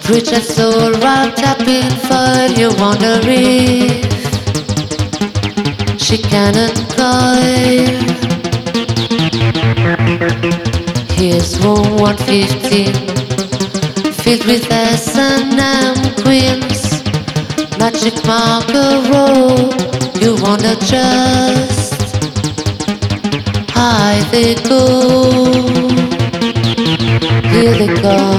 Preacher soul wrapped up in foil, you wonder if she cannot coil. Here's room 115, filled with S&M queens. Magic marker road, you wonder just how they go. Here they come.